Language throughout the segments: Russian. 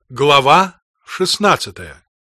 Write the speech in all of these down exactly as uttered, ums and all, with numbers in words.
Глава шестнадцатая.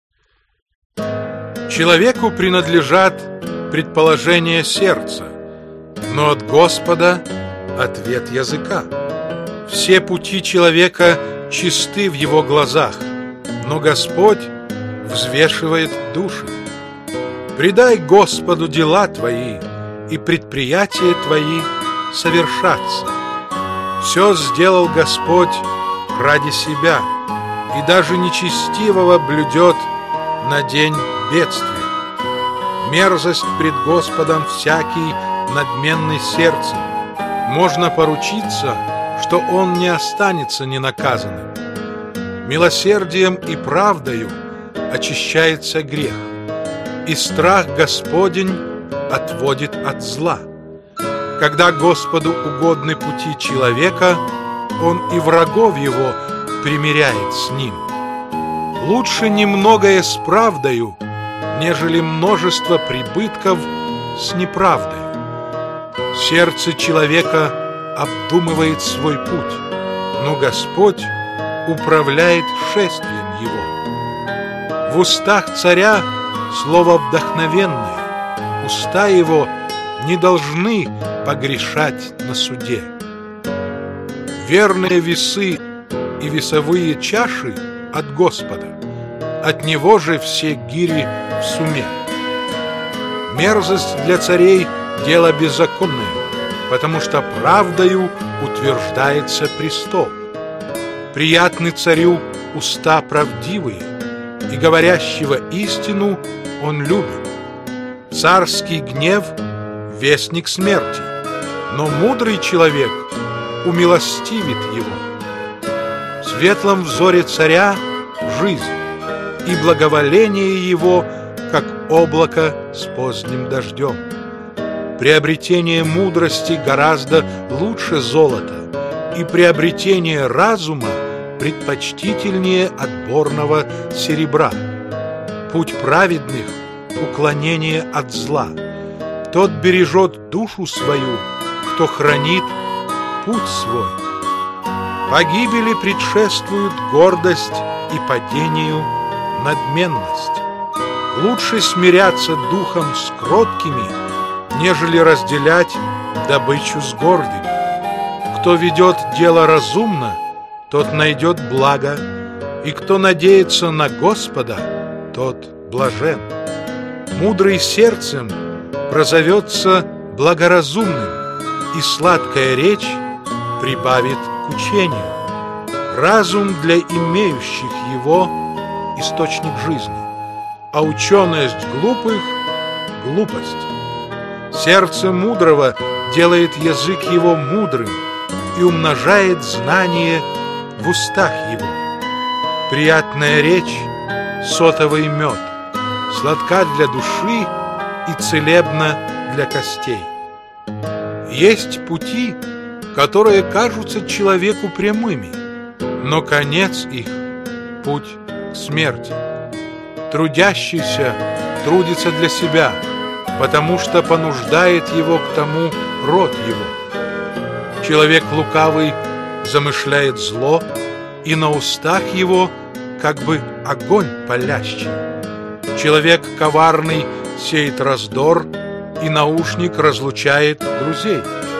Человеку принадлежат предположения сердца, но от Господа ответ языка. Все пути человека чисты в его глазах, но Господь взвешивает души. Предай Господу дела твои, и предприятия твои совершатся. Все сделал Господь ради себя, и даже нечестивого блюдет на день бедствия. Мерзость пред Господом всякий надменный сердцем. Можно поручиться, что он не останется ненаказанным. Милосердием и правдою очищается грех, и страх Господень отводит от зла. Когда Господу угодны пути человека, он и врагов его примиряет с ним. Лучше немногое с правдою, нежели множество прибытков с неправдой. Сердце человека обдумывает свой путь, но Господь управляет шествием его. В устах царя слово вдохновенное, уста его не должны погрешать на суде. Верные весы и весовые чаши от Господа, от Него же все гири в суме. Мерзость для царей — дело беззаконное, потому что правдою утверждается престол. Приятны царю уста правдивые, и говорящего истину он любит. Царский гнев — вестник смерти, но мудрый человек умилостивит его. В светлом взоре царя жизнь, и благоволение его, как облако с поздним дождем. Приобретение мудрости гораздо лучше золота, и приобретение разума предпочтительнее отборного серебра. Путь праведных — уклонение от зла. Тот бережет душу свою, кто хранит путь свой. Погибели предшествуют гордость, и падению надменность. Лучше смиряться духом с кроткими, нежели разделять добычу с гордыми. Кто ведет дело разумно, тот найдет благо, и кто надеется на Господа, тот блажен. Мудрый сердцем прозовется благоразумным, и сладкая речь прибавит к учению. Разум для имеющих его — источник жизни, а ученость глупых — глупость. Сердце мудрого делает язык его мудрым и умножает знание в устах его. Приятная речь — сотовый мед, сладка для души и целебна для костей. Есть пути, которые кажутся человеку прямыми, но конец их — путь к смерти. Трудящийся трудится для себя, потому что понуждает его к тому род его. Человек лукавый замышляет зло, и на устах его как бы огонь палящий. Человек коварный сеет раздор, и наушник разлучает друзей.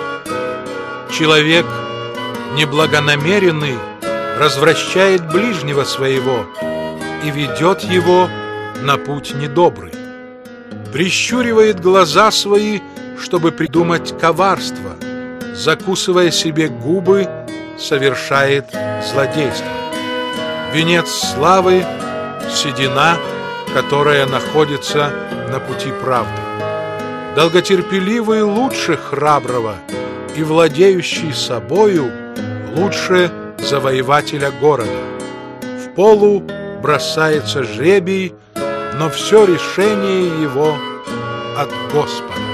Человек неблагонамеренный развращает ближнего своего и ведет его на путь недобрый. Прищуривает глаза свои, чтобы придумать коварство, закусывая себе губы, совершает злодейство. Венец славы — седина, которая находится на пути правды. Долготерпеливый лучше храброго, и владеющий собою лучше завоевателя города. В полу бросается жребий, но все решение его от Господа.